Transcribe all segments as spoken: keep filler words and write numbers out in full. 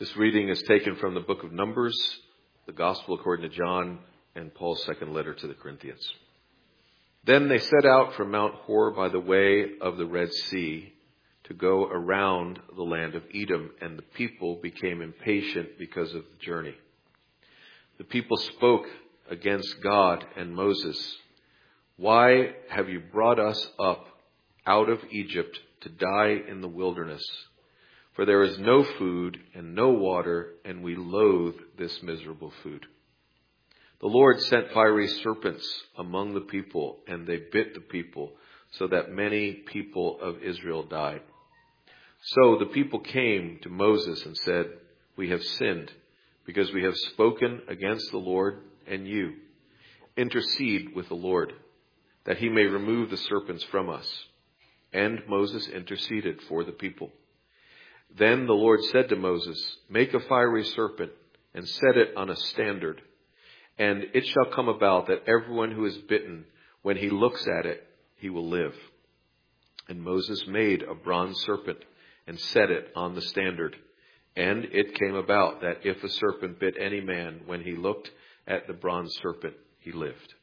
This reading is taken from the book of Numbers, the Gospel according to John, and Paul's second letter to the Corinthians. Then they set out from Mount Hor by the way of the Red Sea to go around the land of Edom, and the people became impatient because of the journey. The people spoke against God and Moses. "Why have you brought us up out of Egypt to die in the wilderness? For there is no food and no water, and we loathe this miserable food." The Lord sent fiery serpents among the people, and they bit the people, so that many people of Israel died. So the people came to Moses and said, "We have sinned, because we have spoken against the Lord and you. Intercede with the Lord, that he may remove the serpents from us." And Moses interceded for the people. Then the Lord said to Moses, "Make a fiery serpent and set it on a standard. And it shall come about that everyone who is bitten, when he looks at it, he will live." And Moses made a bronze serpent and set it on the standard. And it came about that if a serpent bit any man, when he looked at the bronze serpent, he lived.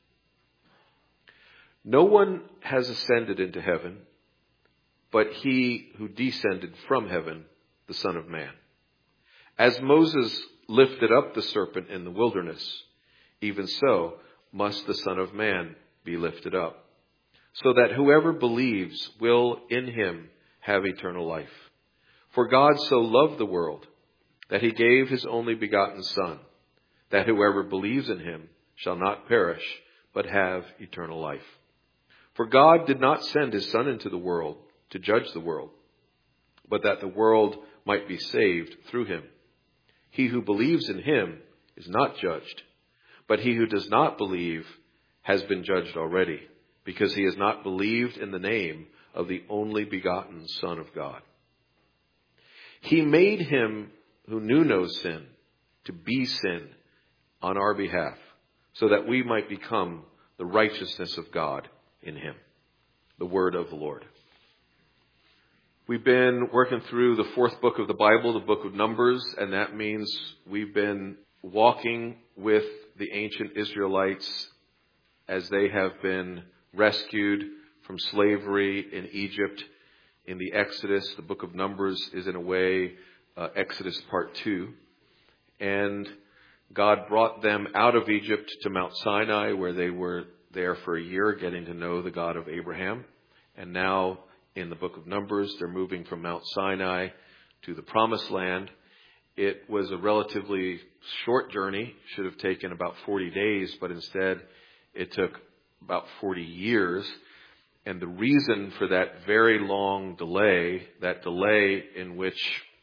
No one has ascended into heaven, but he who descended from heaven, the Son of Man. As Moses lifted up the serpent in the wilderness, even so must the Son of Man be lifted up, so that whoever believes will in him have eternal life. For God so loved the world that he gave his only begotten Son, that whoever believes in him shall not perish, but have eternal life. For God did not send his Son into the world to judge the world, but that the world might be saved through him. He who believes in him is not judged, but he who does not believe has been judged already, because he has not believed in the name of the only begotten Son of God. He made him who knew no sin to be sin on our behalf, so that we might become the righteousness of God in him. The word of the Lord. We've been working through the fourth book of the Bible, the book of Numbers, and that means we've been walking with the ancient Israelites as they have been rescued from slavery in Egypt in the Exodus. The book of Numbers is in a way uh, Exodus part two. And God brought them out of Egypt to Mount Sinai, where they were there for a year getting to know the God of Abraham. And now in the book of Numbers, they're moving from Mount Sinai to the Promised Land. It was a relatively short journey, should have taken about forty days, but instead it took about forty years. And the reason for that very long delay, that delay in which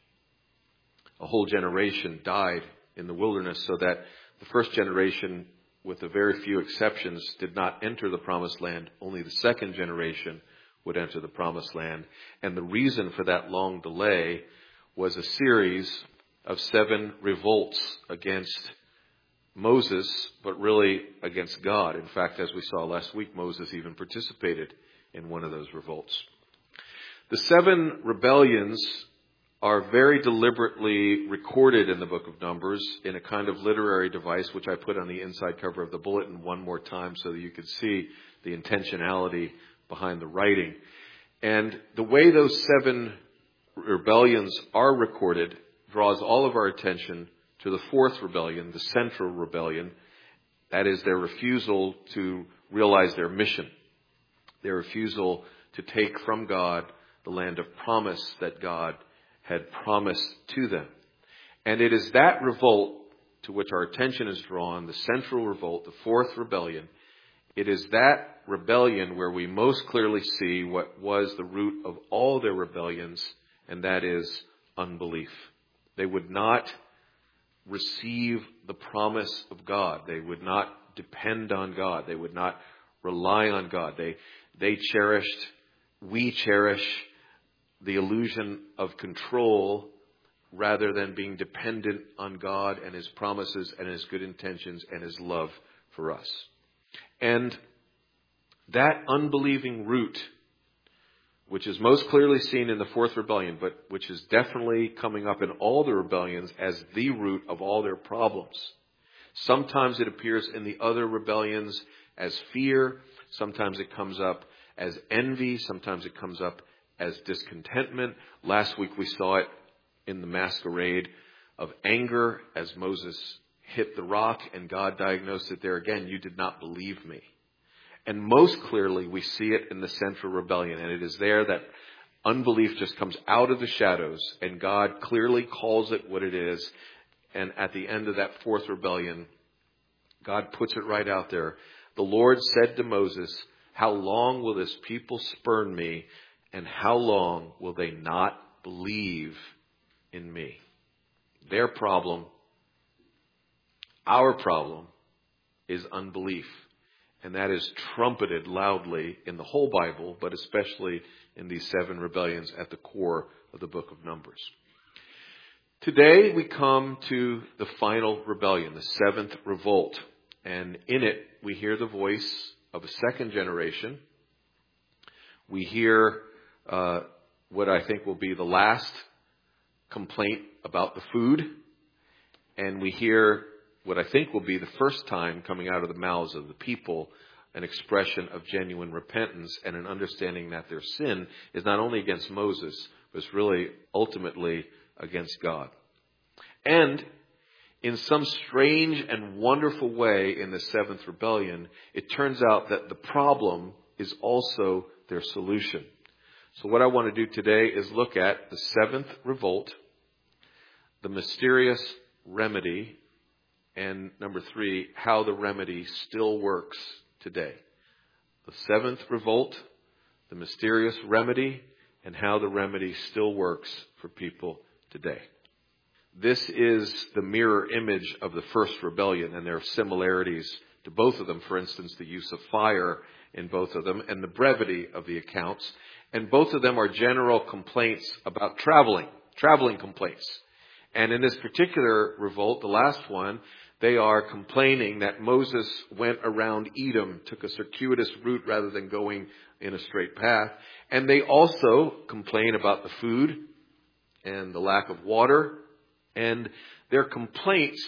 a whole generation died in the wilderness, so that the first generation, with a very few exceptions, did not enter the Promised Land. Only the second generation would enter the Promised Land. And the reason for that long delay was a series of seven revolts against Moses, but really against God. In fact, as we saw last week, Moses even participated in one of those revolts. The seven rebellions are very deliberately recorded in the book of Numbers in a kind of literary device, which I put on the inside cover of the bulletin one more time so that you could see the intentionality behind the writing. And the way those seven rebellions are recorded draws all of our attention to the fourth rebellion, the central rebellion. That is their refusal to realize their mission, their refusal to take from God the land of promise that God had promised to them. And it is that revolt to which our attention is drawn, the central revolt, the fourth rebellion. It is that rebellion where we most clearly see what was the root of all their rebellions, and that is unbelief. They would not receive the promise of God. They would not depend on God. They would not rely on God. They, they cherished, we cherish the illusion of control rather than being dependent on God and his promises and his good intentions and his love for us. And that unbelieving root which is most clearly seen in the fourth rebellion, but which is definitely coming up in all the rebellions as the root of all their problems. Sometimes it appears in the other rebellions as fear. Sometimes it comes up as envy. Sometimes it comes up as discontentment. Last week we saw it in the masquerade of anger as Moses hit the rock and God diagnosed it there again. You did not believe me. And most clearly we see it in the central rebellion. And it is there that unbelief just comes out of the shadows and God clearly calls it what it is. And at the end of that fourth rebellion, God puts it right out there. The Lord said to Moses, how long will this people spurn me? And how long will they not believe in me? Their problem, our problem, is unbelief. And that is trumpeted loudly in the whole Bible, but especially in these seven rebellions at the core of the book of Numbers. Today we come to the final rebellion, the seventh revolt. And in it we hear the voice of a second generation. We hear uh, what I think will be the last complaint about the food. And we hear what I think will be the first time coming out of the mouths of the people an expression of genuine repentance and an understanding that their sin is not only against Moses, but it's really ultimately against God. And in some strange and wonderful way in the seventh rebellion, it turns out that the problem is also their solution. So what I want to do today is look at the seventh revolt, the mysterious remedy, and number three, how the remedy still works today. The seventh revolt, the mysterious remedy, and how the remedy still works for people today. This is the mirror image of the first rebellion, and there are similarities to both of them. For instance, the use of fire in both of them and the brevity of the accounts. And both of them are general complaints about traveling, traveling complaints. And in this particular revolt, the last one, they are complaining that Moses went around Edom, took a circuitous route rather than going in a straight path. And they also complain about the food and the lack of water. And their complaints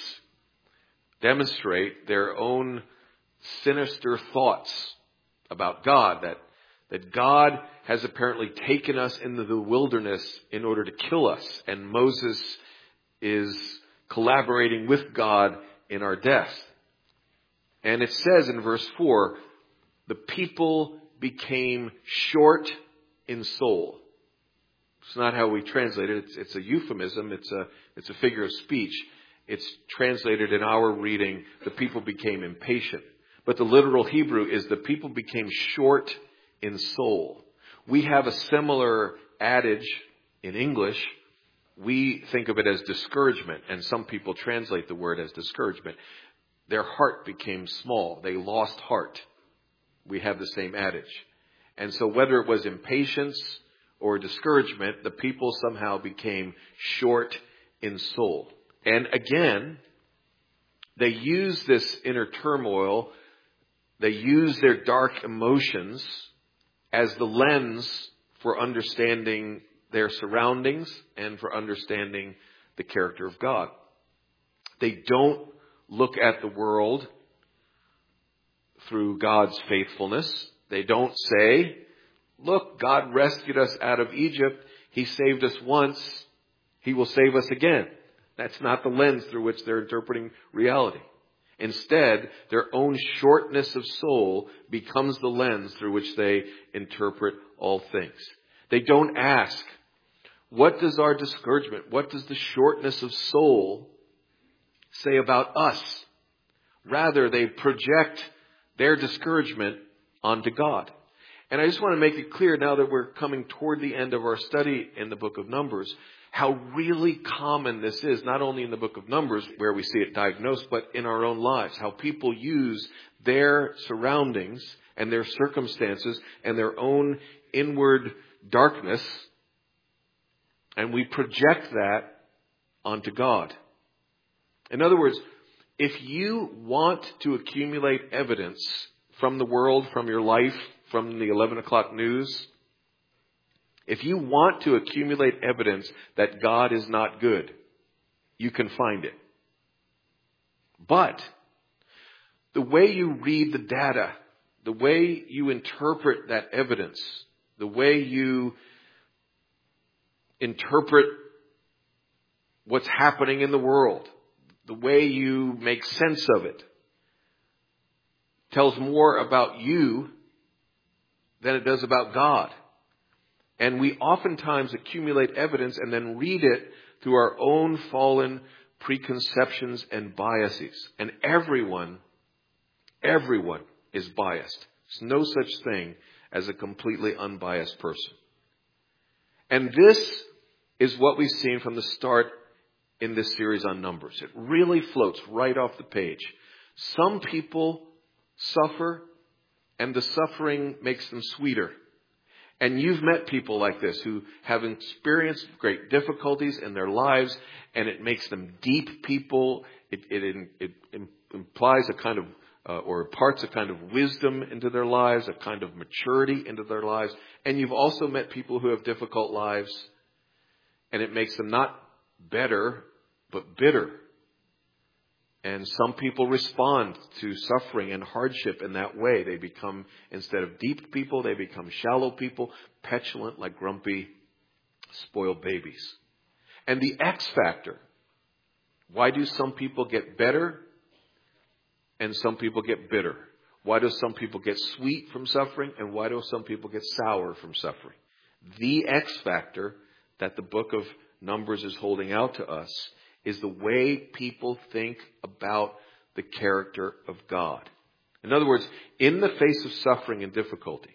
demonstrate their own sinister thoughts about God, that, that God has apparently taken us into the wilderness in order to kill us. And Moses is collaborating with God in our death. And it says in verse four, the people became short in soul. It's not how we translate it. It's, it's a euphemism. It's a, it's a figure of speech. It's translated in our reading, the people became impatient. But the literal Hebrew is the people became short in soul. We have a similar adage in English. We think of it as discouragement, and some people translate the word as discouragement. Their heart became small. They lost heart. We have the same adage. And so whether it was impatience or discouragement, the people somehow became short in soul. And again, they use this inner turmoil, they use their dark emotions as the lens for understanding their surroundings and for understanding the character of God. They don't look at the world through God's faithfulness. They don't say, look, God rescued us out of Egypt. He saved us once. He will save us again. That's not the lens through which they're interpreting reality. Instead, their own shortness of soul becomes the lens through which they interpret all things. They don't ask, what does our discouragement, what does the shortness of soul say about us? Rather, they project their discouragement onto God. And I just want to make it clear now that we're coming toward the end of our study in the book of Numbers, how really common this is, not only in the book of Numbers where we see it diagnosed, but in our own lives, how people use their surroundings and their circumstances and their own inward darkness, and we project that onto God. In other words, if you want to accumulate evidence from the world, from your life, from the eleven o'clock news, If you want to accumulate evidence that God is not good, you can find it. But the way you read the data, the way you interpret that evidence, the way you interpret what's happening in the world, the way you make sense of it, tells more about you than it does about God. And we oftentimes accumulate evidence and then read it through our own fallen preconceptions and biases. And everyone, everyone is biased. There's no such thing as a completely unbiased person. And this is what we've seen from the start in this series on Numbers. It really floats right off the page. Some people suffer, and the suffering makes them sweeter. And you've met people like this who have experienced great difficulties in their lives, and it makes them deep people. It, it, it, it implies a kind of, uh, or imparts a kind of wisdom into their lives, a kind of maturity into their lives. And you've also met people who have difficult lives, and it makes them not better, but bitter. And some people respond to suffering and hardship in that way. They become, instead of deep people, they become shallow people, petulant like grumpy, spoiled babies. And the X factor. Why do some people get better and some people get bitter? Why do some people get sweet from suffering and why do some people get sour from suffering? The X factor that the book of Numbers is holding out to us is the way people think about the character of God. In other words, in the face of suffering and difficulty,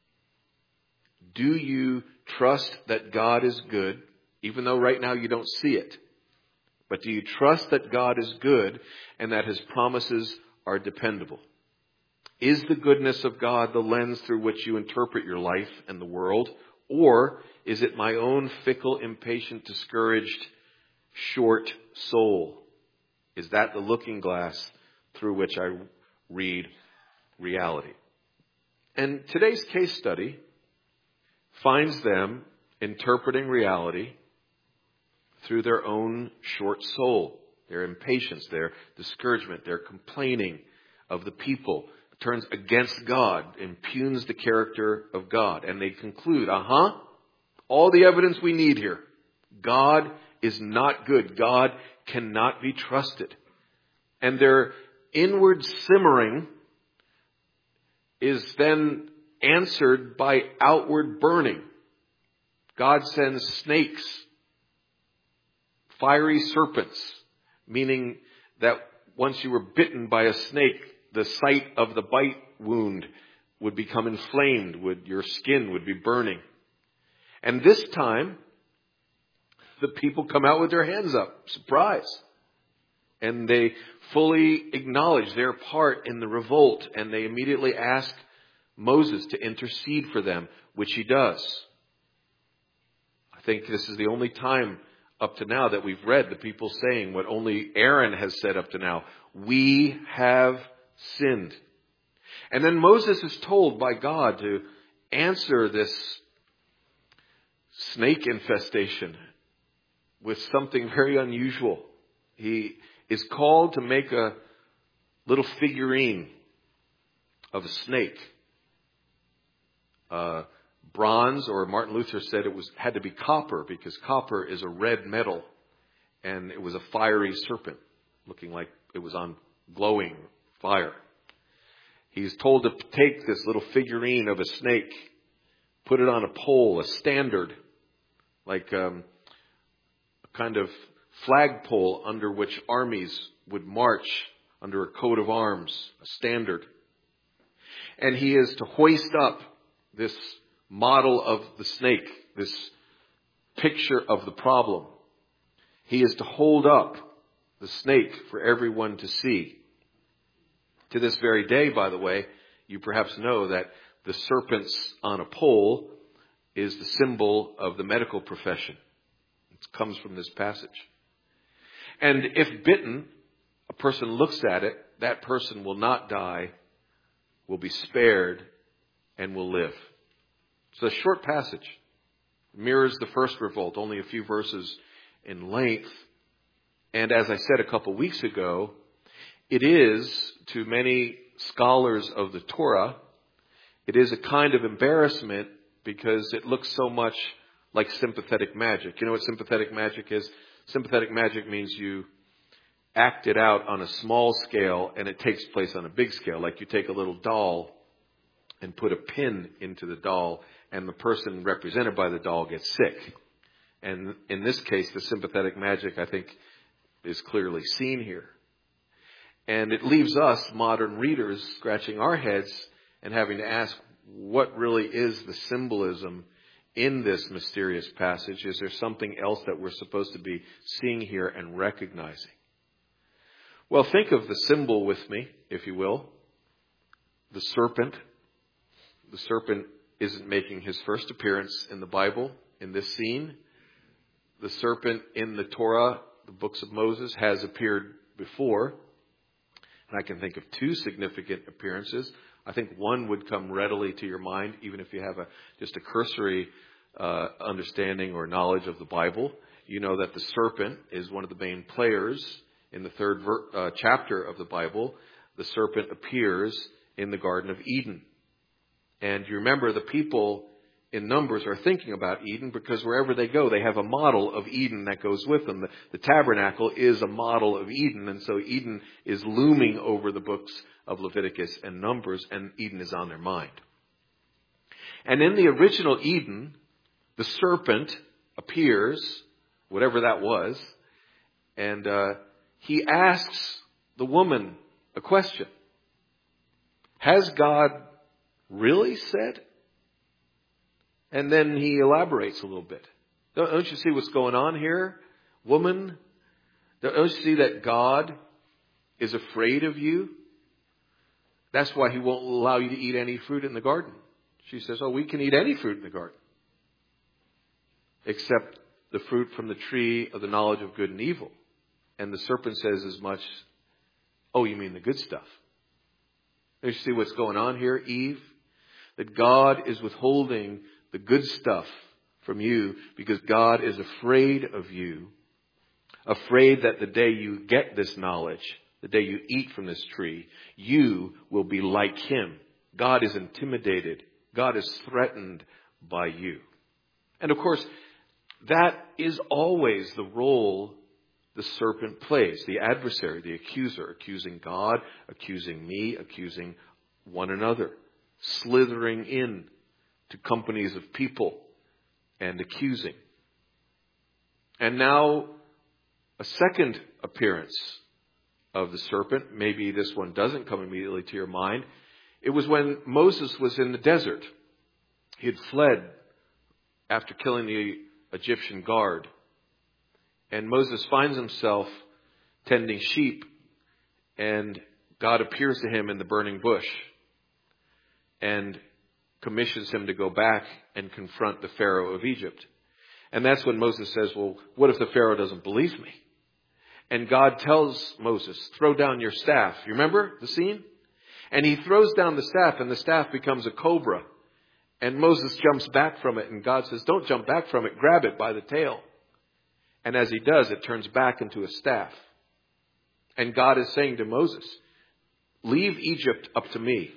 do you trust that God is good, even though right now you don't see it? But do you trust that God is good and that His promises are dependable? Is the goodness of God the lens through which you interpret your life and the world? Or is it my own fickle, impatient, discouraged, short soul? Is that the looking glass through which I read reality? And today's case study finds them interpreting reality through their own short soul, their impatience, their discouragement, their complaining of the people, turns against God, impugns the character of God. And they conclude, uh-huh, all the evidence we need here. God is not good. God cannot be trusted. And their inward simmering is then answered by outward burning. God sends snakes, fiery serpents, meaning that once you were bitten by a snake, the site of the bite wound would become inflamed, would your skin would be burning. And this time, the people come out with their hands up. Surprise. And they fully acknowledge their part in the revolt. And they immediately ask Moses to intercede for them, which he does. I think this is the only time up to now that we've read the people saying what only Aaron has said up to now. We have sinned. And then Moses is told by God to answer this snake infestation with something very unusual. He is called to make a little figurine of a snake. Uh, bronze, or Martin Luther said it was had to be copper, because copper is a red metal, and it was a fiery serpent, looking like it was on glowing fire. He's told to take this little figurine of a snake, put it on a pole, a standard, like um, a kind of flagpole under which armies would march under a coat of arms, a standard. And he is to hoist up this model of the snake, this picture of the problem. He is to hold up the snake for everyone to see. To this very day, by the way, you perhaps know that the serpents on a pole is the symbol of the medical profession. It comes from this passage. And if bitten, a person looks at it, that person will not die, will be spared, and will live. It's a short passage, Mirrors the first revolt, only a few verses in length. And as I said a couple weeks ago, it is, to many scholars of the Torah, it is a kind of embarrassment because it looks so much like sympathetic magic. You know what sympathetic magic is? Sympathetic magic means you act it out on a small scale and it takes place on a big scale. Like you take a little doll and put a pin into the doll and the person represented by the doll gets sick. And in this case, the sympathetic magic, I think, is clearly seen here. And it leaves us, modern readers, scratching our heads and having to ask, what really is the symbolism in this mysterious passage? Is there something else that we're supposed to be seeing here and recognizing? Well, think of the symbol with me, if you will. The serpent. The serpent isn't making his first appearance in the Bible in this scene. The serpent in the Torah, the books of Moses, has appeared before. And I can think of two significant appearances. I think one would come readily to your mind, even if you have a just a cursory uh, understanding or knowledge of the Bible. You know that the serpent is one of the main players in the third ver- uh, chapter of the Bible. The serpent appears in the Garden of Eden. And you remember the people in Numbers are thinking about Eden because wherever they go, they have a model of Eden that goes with them. The, the tabernacle is a model of Eden, and so Eden is looming over the books of Leviticus and Numbers, and Eden is on their mind. And in the original Eden, the serpent appears, whatever that was, and uh, he asks the woman a question. Has God really said? And then he elaborates a little bit. Don't, don't you see what's going on here, woman? Don't you see that God is afraid of you? That's why he won't allow you to eat any fruit in the garden. She says, oh, we can eat any fruit in the garden. Except the fruit from the tree of the knowledge of good and evil. And the serpent says as much, oh, you mean the good stuff. Don't you see what's going on here, Eve? That God is withholding the good stuff from you because God is afraid of you. Afraid that the day you get this knowledge, the day you eat from this tree, you will be like him. God is intimidated. God is threatened by you. And of course, that is always the role the serpent plays. The adversary, the accuser, accusing God, accusing me, accusing one another. Slithering in to companies of people and accusing. And now a second appearance of the serpent. Maybe this one doesn't come immediately to your mind. It was when Moses was in the desert. He had fled after killing the Egyptian guard. And Moses finds himself tending sheep, and God appears to him in the burning bush and commissions him to go back and confront the Pharaoh of Egypt. And that's when Moses says, well, what if the Pharaoh doesn't believe me? And God tells Moses, throw down your staff. You remember the scene? And he throws down the staff, and the staff becomes a cobra. And Moses jumps back from it, and God says, don't jump back from it, grab it by the tail. And as he does, it turns back into a staff. And God is saying to Moses, leave Egypt up to me.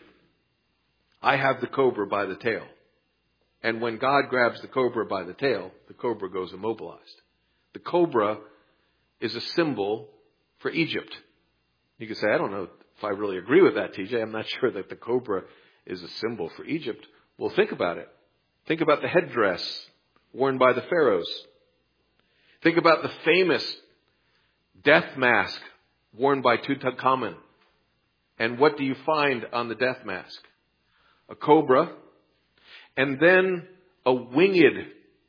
I have the cobra by the tail. And when God grabs the cobra by the tail, the cobra goes immobilized. The cobra is a symbol for Egypt. You could say, I don't know if I really agree with that, T J. I'm not sure that the cobra is a symbol for Egypt. Well, think about it. Think about the headdress worn by the pharaohs. Think about the famous death mask worn by Tutankhamun. And what do you find on the death mask? A cobra, and then a winged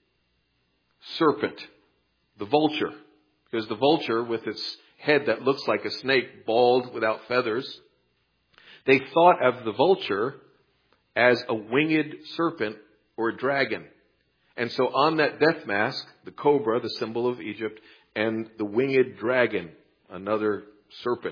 serpent, the vulture. Because the vulture, with its head that looks like a snake, bald without feathers, they thought of the vulture as a winged serpent or a dragon. And so on that death mask, the cobra, the symbol of Egypt, and the winged dragon, another serpent.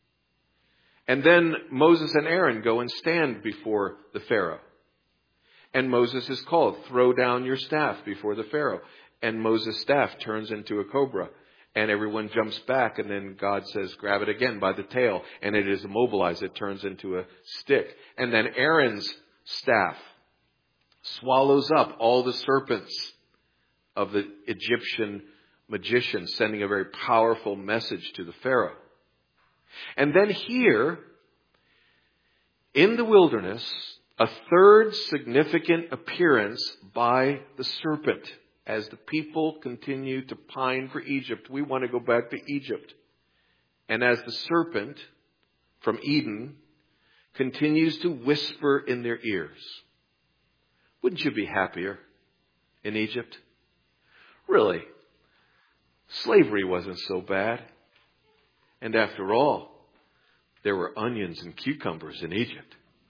And then Moses and Aaron go and stand before the Pharaoh. And Moses is called, throw down your staff before the Pharaoh. And Moses' staff turns into a cobra. And everyone jumps back, and then God says, grab it again by the tail. And it is immobilized. It turns into a stick. And then Aaron's staff swallows up all the serpents of the Egyptian magician, sending a very powerful message to the Pharaoh. And then here, in the wilderness, a third significant appearance by the serpent. As the people continue to pine for Egypt, we want to go back to Egypt. And as the serpent from Eden continues to whisper in their ears, wouldn't you be happier in Egypt? Really, slavery wasn't so bad. And after all, there were onions and cucumbers in Egypt.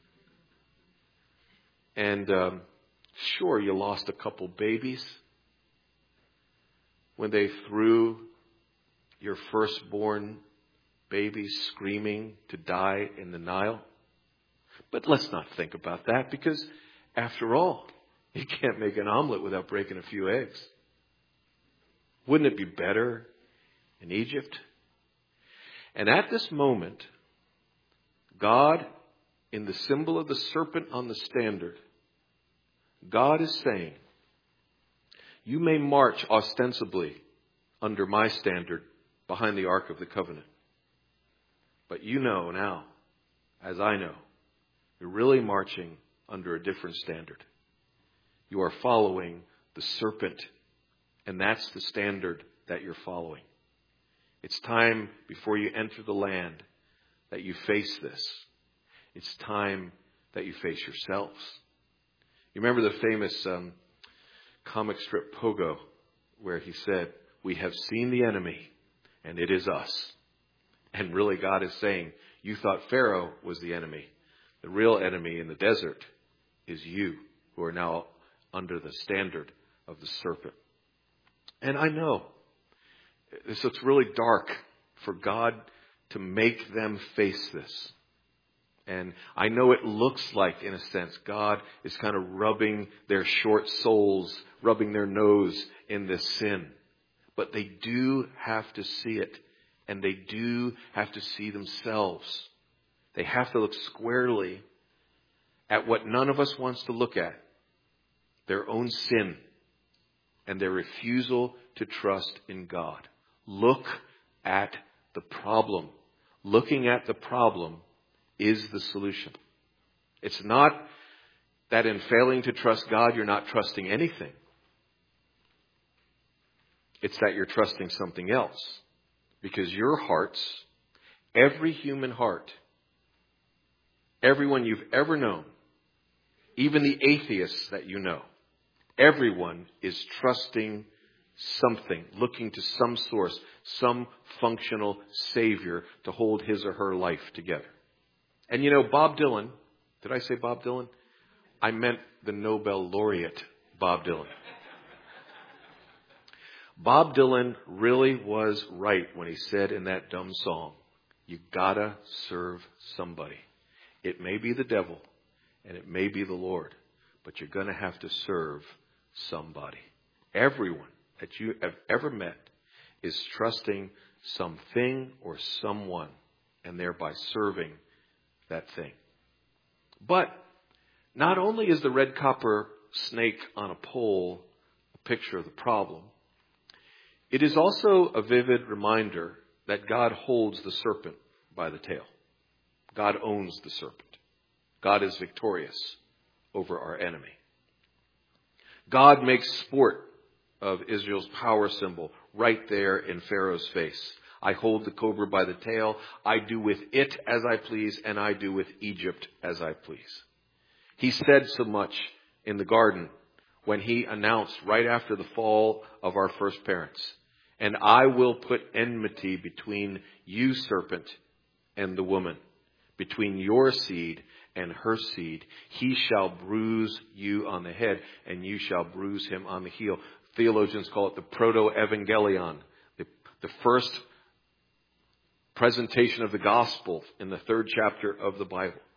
And um, sure, you lost a couple babies when they threw your firstborn baby screaming to die in the Nile. But let's not think about that, because after all, you can't make an omelet without breaking a few eggs. Wouldn't it be better in Egypt? And at this moment, God, in the symbol of the serpent on the standard, God is saying, you may march ostensibly under my standard behind the Ark of the Covenant. But you know now, as I know, you're really marching under a different standard. You are following the serpent, and that's the standard that you're following. It's time before you enter the land that you face this. It's time that you face yourselves. You remember the famous um, comic strip Pogo, where he said, we have seen the enemy, and it is us. And really God is saying, you thought Pharaoh was the enemy. The real enemy in the desert is you, who are now under the standard of the serpent. And I know this looks really dark for God to make them face this. And I know it looks like, in a sense, God is kind of rubbing their short souls, rubbing their nose in this sin. But they do have to see it, and they do have to see themselves. They have to look squarely at what none of us wants to look at, their own sin and their refusal to trust in God. Look at the problem. Looking at the problem is the solution. It's not that in failing to trust God, you're not trusting anything. It's that you're trusting something else. Because your hearts, every human heart, everyone you've ever known, even the atheists that you know, everyone is trusting something, looking to some source, some functional savior to hold his or her life together. And you know, Bob Dylan, did I say Bob Dylan? I meant the Nobel laureate Bob Dylan. Bob Dylan really was right when he said in that dumb song, you gotta serve somebody. It may be the devil and it may be the Lord, but you're gonna have to serve somebody. Everyone that you have ever met is trusting something or someone and thereby serving that thing. But not only is the red copper snake on a pole a picture of the problem, it is also a vivid reminder that God holds the serpent by the tail. God owns the serpent. God is victorious over our enemy. God makes sport of Israel's power symbol right there in Pharaoh's face. I hold the cobra by the tail. I do with it as I please, and I do with Egypt as I please. He said so much in the garden when he announced right after the fall of our first parents, and I will put enmity between you, serpent, and the woman, between your seed and her seed. He shall bruise you on the head, and you shall bruise him on the heel. Theologians call it the proto-evangelion, the, the first presentation of the gospel in the third chapter of the Bible.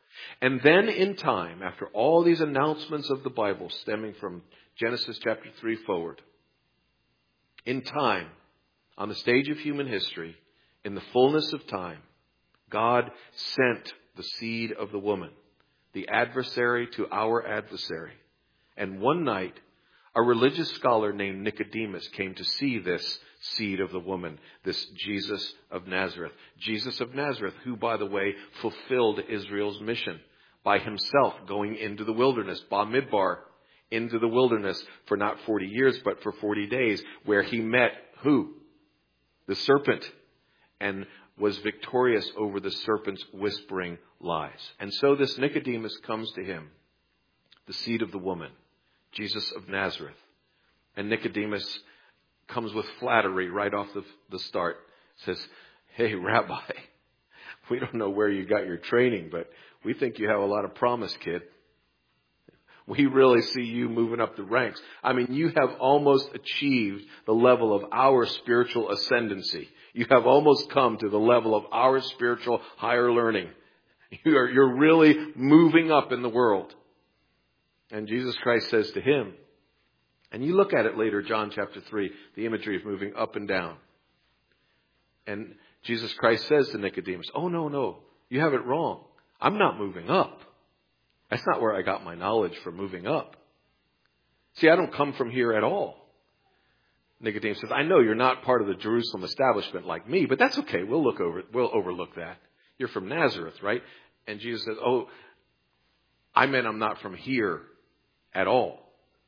And then in time, after all these announcements of the Bible stemming from Genesis chapter three forward, in time, on the stage of human history, in the fullness of time, God sent the seed of the woman, the adversary to our adversary. And one night, a religious scholar named Nicodemus came to see this seed of the woman, this Jesus of Nazareth. Jesus of Nazareth, who, by the way, fulfilled Israel's mission by himself going into the wilderness, Bamidbar, into the wilderness for not forty years, but for forty days, where he met who? The serpent, and was victorious over the serpent's whispering lies. And so this Nicodemus comes to him, the seed of the woman, Jesus of Nazareth. And Nicodemus comes with flattery right off the, the start. Says, hey, Rabbi, we don't know where you got your training, but we think you have a lot of promise, kid. We really see you moving up the ranks. I mean, you have almost achieved the level of our spiritual ascendancy. You have almost come to the level of our spiritual higher learning. You're, you're really moving up in the world. And Jesus Christ says to him, and you look at it later, John chapter three, the imagery of moving up and down. And Jesus Christ says to Nicodemus, oh, no, no, you have it wrong. I'm not moving up. That's not where I got my knowledge for moving up. See, I don't come from here at all. Nicodemus says, I know you're not part of the Jerusalem establishment like me, but that's okay. We'll look over it. We'll overlook that. You're from Nazareth, right? And Jesus says, oh, I meant I'm not from here at all.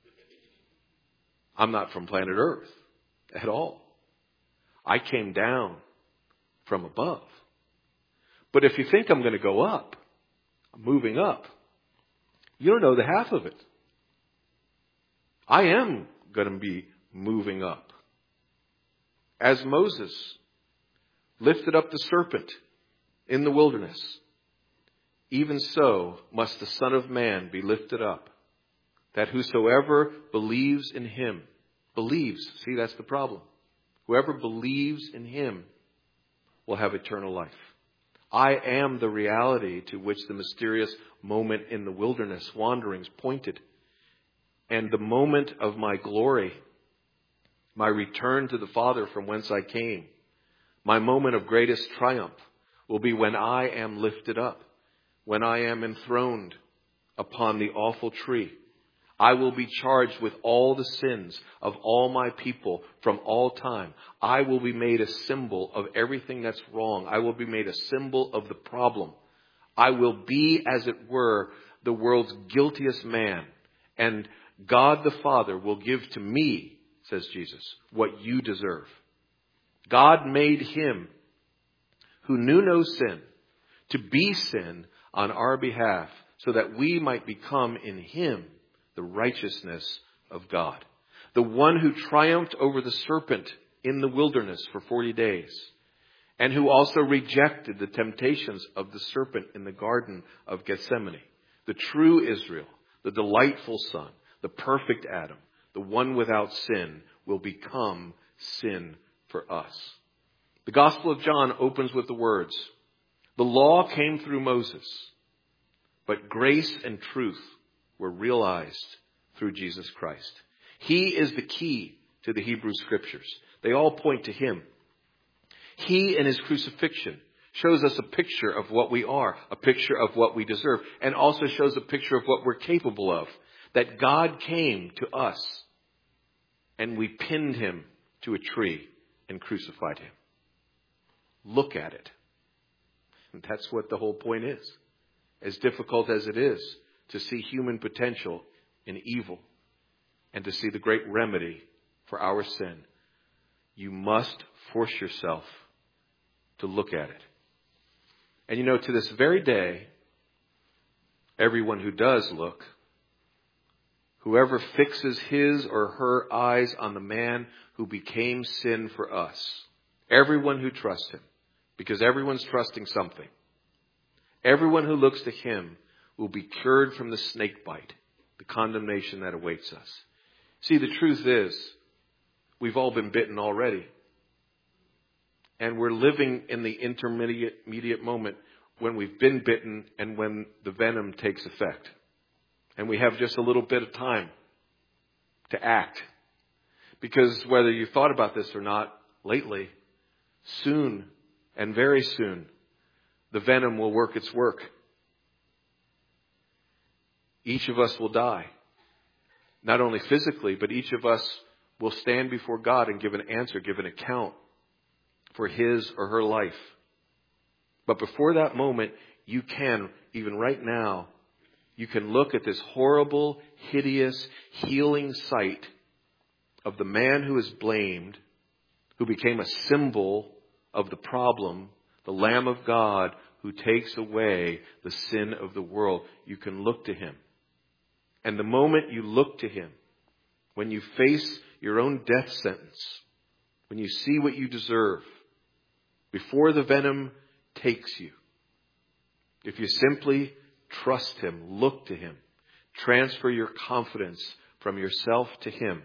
I'm not from planet Earth at all. I came down from above. But if you think I'm going to go up, I'm moving up, you don't know the half of it. I am going to be moving up. As Moses lifted up the serpent in the wilderness, even so must the Son of Man be lifted up, that whosoever believes in him, believes, see, that's the problem. Whoever believes in him will have eternal life. I am the reality to which the mysterious moment in the wilderness wanderings pointed. And the moment of my glory, my return to the Father from whence I came, my moment of greatest triumph will be when I am lifted up, when I am enthroned upon the awful tree. I will be charged with all the sins of all my people from all time. I will be made a symbol of everything that's wrong. I will be made a symbol of the problem. I will be, as it were, the world's guiltiest man. And God the Father will give to me, says Jesus, what you deserve. God made him who knew no sin to be sin on our behalf, so that we might become in him the righteousness of God. The one who triumphed over the serpent in the wilderness for forty days, and who also rejected the temptations of the serpent in the Garden of Gethsemane. The true Israel, the delightful Son, the perfect Adam, the one without sin, will become sin for us. The Gospel of John opens with the words, the law came through Moses, but grace and truth were realized through Jesus Christ. He is the key to the Hebrew Scriptures. They all point to him. He in his crucifixion shows us a picture of what we are, a picture of what we deserve, and also shows a picture of what we're capable of. That God came to us and we pinned him to a tree and crucified him. Look at it. And that's what the whole point is. As difficult as it is to see human potential in evil and to see the great remedy for our sin, you must force yourself to look at it. And you know, to this very day, everyone who does look, whoever fixes his or her eyes on the man who became sin for us, everyone who trusts him, because everyone's trusting something, everyone who looks to him will be cured from the snake bite, the condemnation that awaits us. See, the truth is, we've all been bitten already. And we're living in the intermediate immediate moment when we've been bitten and when the venom takes effect. And we have just a little bit of time to act. Because whether you thought about this or not lately, soon and very soon, the venom will work its work. Each of us will die. Not only physically, but each of us will stand before God and give an answer, give an account for his or her life. But before that moment, you can, even right now, you can look at this horrible, hideous, healing sight of the man who is blamed, who became a symbol of the problem, the Lamb of God who takes away the sin of the world. You can look to him. And the moment you look to him, when you face your own death sentence, when you see what you deserve, before the venom takes you, if you simply trust him, look to him, transfer your confidence from yourself to him,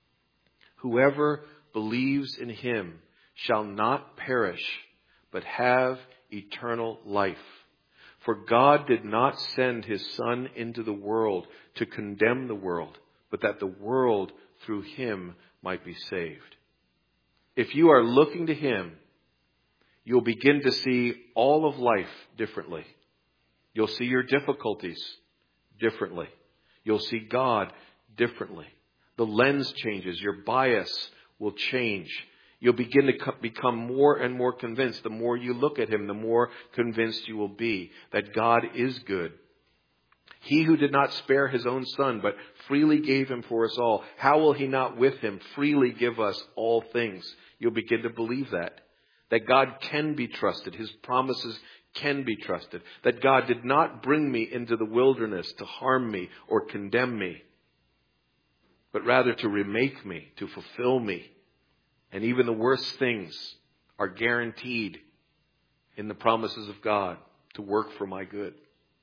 whoever believes in him shall not perish, but have eternal life. For God did not send his Son into the world to condemn the world, but that the world through him might be saved. If you are looking to him, you'll begin to see all of life differently. You'll see your difficulties differently. You'll see God differently. The lens changes. Your bias will change. You'll begin to become more and more convinced. The more you look at him, the more convinced you will be that God is good. He who did not spare his own Son, but freely gave him for us all, how will he not with him freely give us all things? You'll begin to believe that. That God can be trusted. His promises can be trusted. That God did not bring me into the wilderness to harm me or condemn me, but rather to remake me, to fulfill me. And even the worst things are guaranteed in the promises of God to work for my good.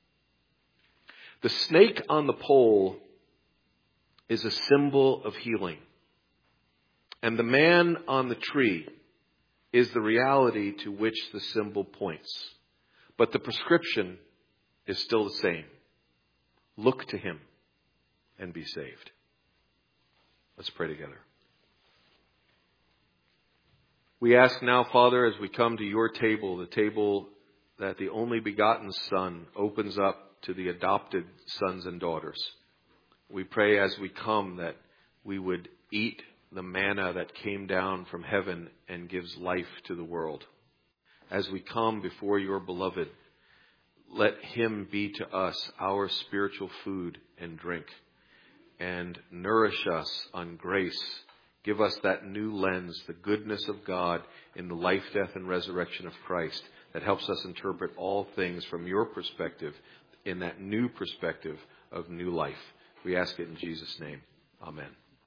The snake on the pole is a symbol of healing. And the man on the tree is the reality to which the symbol points. But the prescription is still the same. Look to him and be saved. Let's pray together. We ask now, Father, as we come to your table, the table that the only begotten Son opens up to the adopted sons and daughters. We pray as we come that we would eat the manna that came down from heaven and gives life to the world. As we come before your beloved, let him be to us our spiritual food and drink, and nourish us on grace. Give us that new lens, the goodness of God in the life, death, and resurrection of Christ that helps us interpret all things from your perspective in that new perspective of new life. We ask it in Jesus' name. Amen.